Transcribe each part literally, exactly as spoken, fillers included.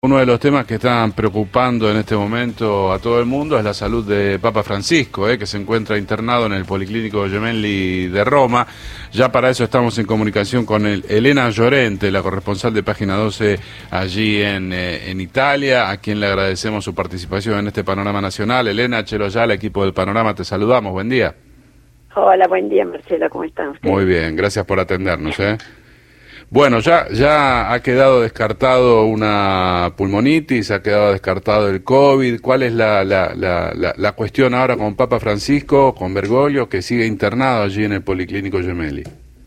Uno de los temas que están preocupando en este momento a todo el mundo es la salud de Papa Francisco, eh, que se encuentra internado en el Policlínico Gemelli de Roma. Ya para eso estamos en comunicación con el, Elena Llorente, la corresponsal de Página doce allí en, eh, en Italia, a quien le agradecemos su participación en este Panorama Nacional. Elena, Chelo Ayala, equipo del Panorama, te saludamos. Buen día. Hola, buen día, Marcela, ¿cómo están ustedes? Muy bien, gracias por atendernos, ¿eh? Bueno, ya, ya ha quedado descartado una pulmonitis, ha quedado descartado el COVID. ¿Cuál es la, la, la, la, la cuestión ahora con Papa Francisco, con Bergoglio, que sigue internado allí en el Policlínico Gemelli?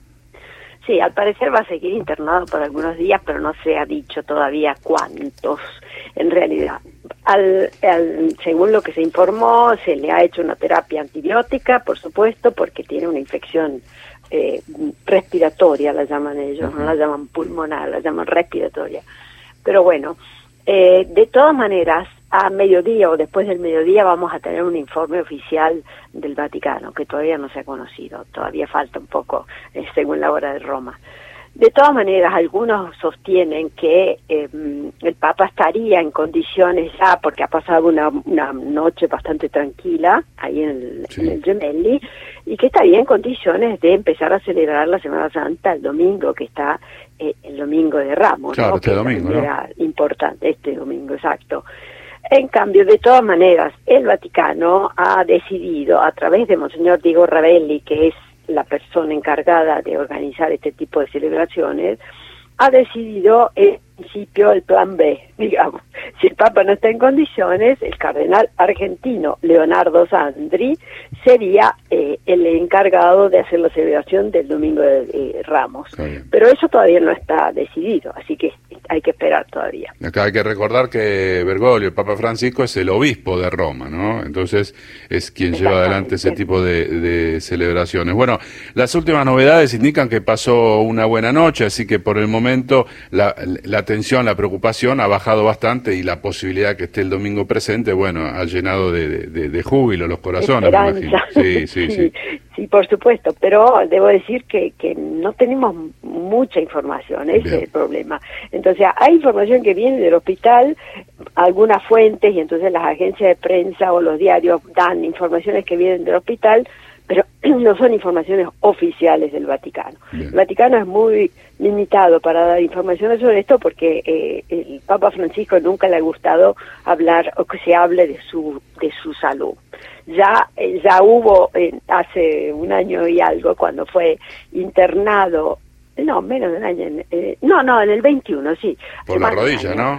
Sí, al parecer va a seguir internado por algunos días, pero no se ha dicho todavía cuántos. En realidad, al, al, según lo que se informó, se le ha hecho una terapia antibiótica, por supuesto, porque tiene una infección Eh, respiratoria, la llaman ellos, uh-huh. No la llaman pulmonar, la llaman respiratoria. Pero bueno, eh, de todas maneras, a mediodía o después del mediodía vamos a tener un informe oficial del Vaticano, que todavía no se ha conocido, todavía falta un poco, eh, según la hora de Roma. De todas maneras, algunos sostienen que eh, el Papa estaría en condiciones ya, porque ha pasado una, una noche bastante tranquila ahí en el, sí. en el Gemelli, y que estaría en condiciones de empezar a celebrar la Semana Santa el domingo, que está eh, el domingo de Ramos. Claro, ¿no? este que domingo, ¿no? Era importante, este domingo, exacto. En cambio, de todas maneras, el Vaticano ha decidido, a través de Monseñor Diego Ravelli, que es la persona encargada de organizar este tipo de celebraciones, ha decidido en principio el plan B, digamos. Si el Papa no está en condiciones, el cardenal argentino Leonardo Sandri sería eh, el encargado de hacer la celebración del Domingo de eh, Ramos. Pero eso todavía no está decidido, así que hay que esperar todavía. Acá hay que recordar que Bergoglio, el Papa Francisco, es el obispo de Roma, ¿no? Entonces es quien lleva adelante ese tipo de, de celebraciones. Bueno, las últimas novedades indican que pasó una buena noche, así que por el momento la, la tensión, la preocupación ha bajado bastante y la posibilidad que esté el domingo presente, bueno, ha llenado de, de, de júbilo los corazones, me imagino. Sí, sí, sí, sí. Sí, por supuesto, pero debo decir que, que no tenemos mucha información, ese Bien. Es el problema. Entonces, hay información que viene del hospital, algunas fuentes, y entonces las agencias de prensa o los diarios dan informaciones que vienen del hospital, pero no son informaciones oficiales del Vaticano. Bien. El Vaticano es muy limitado para dar informaciones sobre esto porque eh, el Papa Francisco nunca le ha gustado hablar o que se hable de su de su salud. Ya eh, ya hubo eh, hace un año y algo cuando fue internado, no, menos de un año, eh, no, no, en el veintiuno, sí. Por la rodilla, ¿no?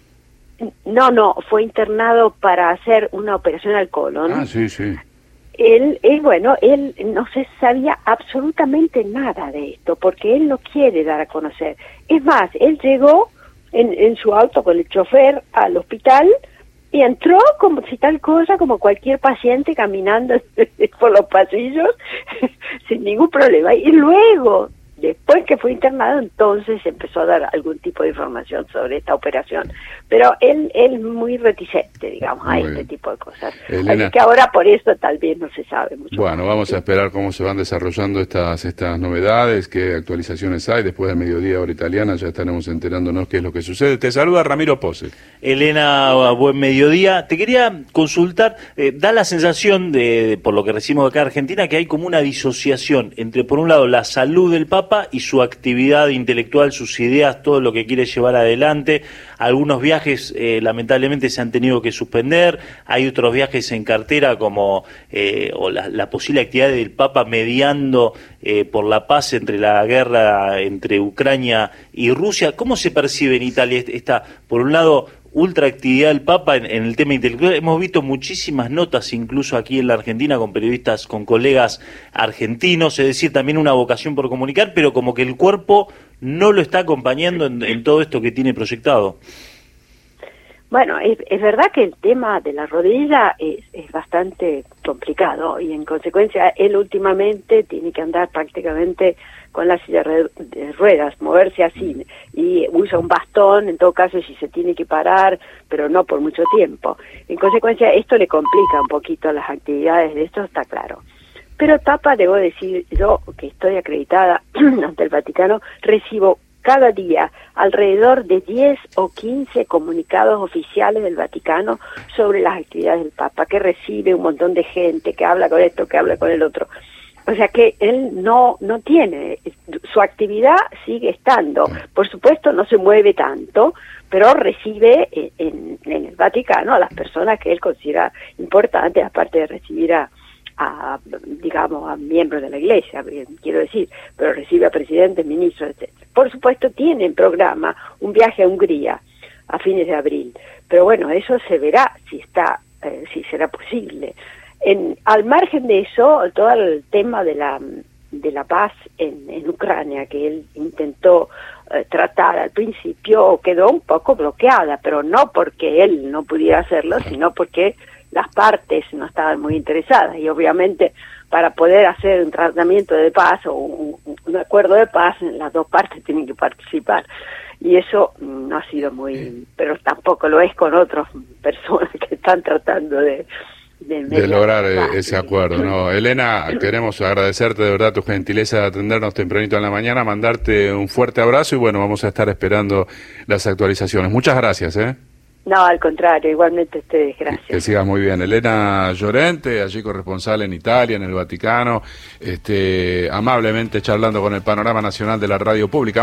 No, no, fue internado para hacer una operación al colon. Ah, sí, sí. Él, él, bueno, él no se sabía absolutamente nada de esto, porque él no quiere dar a conocer. Es más, él llegó en, en su auto con el chofer al hospital y entró como si tal cosa, como cualquier paciente caminando por los pasillos sin ningún problema. Y luego, después que fue internado, entonces empezó a dar algún tipo de información sobre esta operación. Pero él él es muy reticente, digamos, a este tipo de cosas. Elena, así que ahora por eso tal vez no se sabe mucho. Bueno, más. vamos sí. a esperar cómo se van desarrollando estas estas novedades, qué actualizaciones hay. Después del mediodía hora italiana ya estaremos enterándonos qué es lo que sucede. Te saluda Ramiro Pose. Elena, buen mediodía. Te quería consultar, eh, da la sensación, de, de por lo que recibimos acá en Argentina, que hay como una disociación entre, por un lado, la salud del Papa y su actividad intelectual, sus ideas, todo lo que quiere llevar adelante. Algunos viajes eh, lamentablemente se han tenido que suspender, hay otros viajes en cartera como eh, o la, la posible actividad del Papa mediando eh, por la paz entre la guerra entre Ucrania y Rusia. ¿Cómo se percibe en Italia esta, por un lado, ultraactividad del Papa en, en el tema intelectual? Hemos visto muchísimas notas, incluso aquí en la Argentina, con periodistas, con colegas argentinos, es decir, también una vocación por comunicar, pero como que el cuerpo no lo está acompañando en, en todo esto que tiene proyectado. Bueno, es, es verdad que el tema de la rodilla es, es bastante complicado y en consecuencia él últimamente tiene que andar prácticamente con la silla de ruedas, moverse así, y usa un bastón, en todo caso si se tiene que parar, pero no por mucho tiempo. En consecuencia esto le complica un poquito las actividades de esto, está claro. Pero el Papa, debo decir, yo que estoy acreditada ante el Vaticano, recibo cada día alrededor de diez o quince comunicados oficiales del Vaticano sobre las actividades del Papa, que recibe un montón de gente, que habla con esto, que habla con el otro. O sea que él no no tiene, su actividad sigue estando. Por supuesto no se mueve tanto, pero recibe en, en el Vaticano a las personas que él considera importantes, aparte de recibir a, a digamos, a miembros de la Iglesia, quiero decir, pero recibe a presidentes, ministros, etcétera. Por supuesto tiene en programa un viaje a Hungría a fines de abril, pero bueno, eso se verá si está, eh, si será posible. En, al margen de eso, todo el tema de la de la paz en, en Ucrania, que él intentó eh, tratar al principio, quedó un poco bloqueada, pero no porque él no pudiera hacerlo, sino porque las partes no estaban muy interesadas, y obviamente para poder hacer un tratamiento de paz o un, un acuerdo de paz, las dos partes tienen que participar, y eso no ha sido muy, pero tampoco lo es con otras personas que están tratando de De, de lograr ese acuerdo. No, Elena, queremos agradecerte de verdad tu gentileza de atendernos tempranito en la mañana, mandarte un fuerte abrazo y bueno, vamos a estar esperando las actualizaciones. Muchas gracias, ¿eh? No, al contrario, igualmente ustedes, gracias. Que sigas muy bien. Elena Llorente, allí corresponsal en Italia, en el Vaticano, este, amablemente charlando con el Panorama Nacional de la Radio Pública.